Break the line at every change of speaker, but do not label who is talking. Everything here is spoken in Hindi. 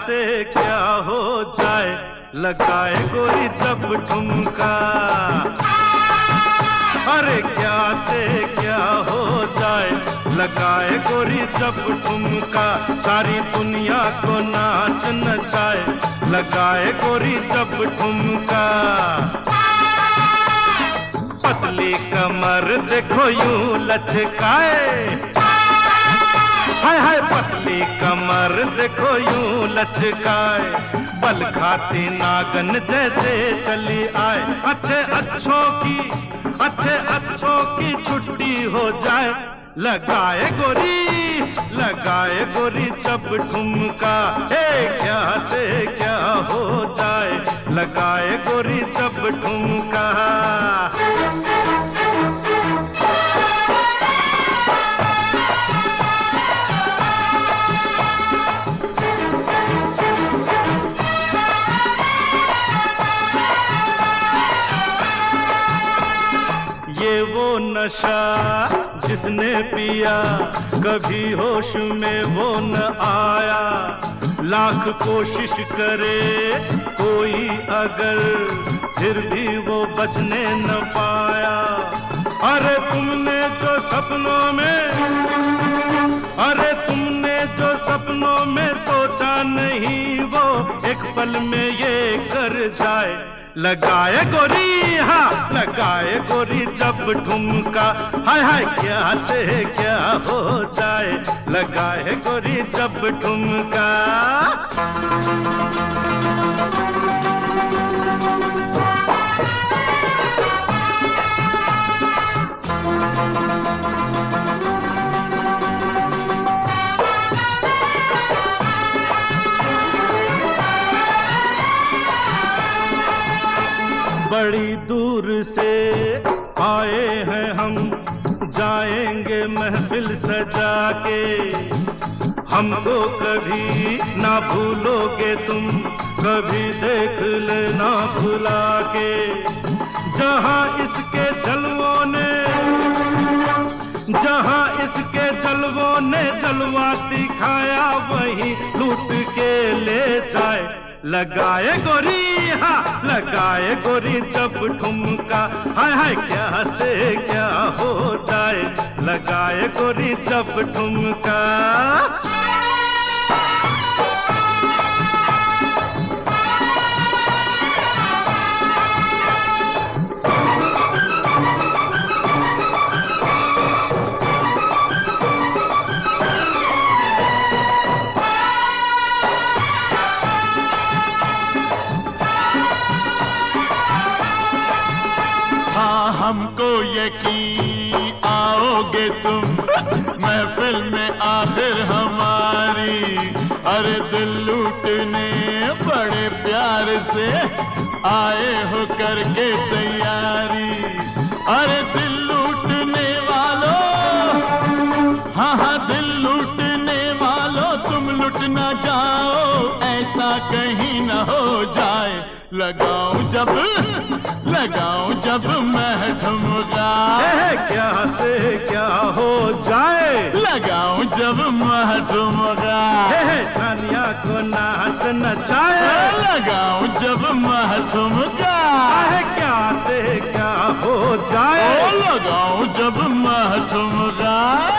से क्या हो जाए, लगाए गोरी जब ठुमका। अरे क्या से क्या हो जाए, लगाए गोरी जब ठुमका। सारी दुनिया को नाच नचाए, लगाए गोरी जब ठुमका। पतली कमर देखो यूं लचकाए, हाय हाय पतली कमर देखो यूं लचकाए। बल खाती नागन जैसे चली आए, अच्छे अच्छों की छुट्टी हो जाए। लगाए गोरी जब ठुमका। हे क्या से क्या हो जाए, लगाए गोरी जब ठुमका। ये वो नशा जिसने पिया, कभी होश में वो न आया। लाख कोशिश करे कोई अगर, फिर भी वो बचने न पाया। अरे तुमने जो सपनों में सोचा नहीं, वो एक पल में ये कर जाए। लगाए गोरी, हाँ लगाए गोरी जब ठुमका। हाय हाय क्या से क्या हो जाए, लगाए गोरी जब ठुमका। बड़ी दूर से आए हैं हम, जाएंगे महफिल सजा के। हमको कभी ना भूलोगे तुम, कभी देख लेना भुला के। जहां इसके जलवों ने जलवा दिखाया, वहीं लूट के ले जाए। लगाए गोरी, हाँ लगाए गोरी जब ठुमका। हाय हाय क्या से क्या हो जाए, लगाए गोरी जब ठुमका।
हमको यकीन आओगे तुम, महफिल में आखिर हमारी। अरे दिल लूटने बड़े प्यार से आए हो करके तैयारी। अरे दिल लूटने वालों, हाँ हाँ दिल लूटने वालों, तुम लुट ना जाओ, ऐसा कहीं न हो जाए। लगाऊं जब मैं ठुमका।
क्या से क्या हो जाए,
लगाऊं जब मैं ठुमका।
दुनिया को नाच नचाए,
लगाऊं जब मैं ठुमका।
क्या से क्या हो जाए,
लगाऊं जब मैं ठुमका।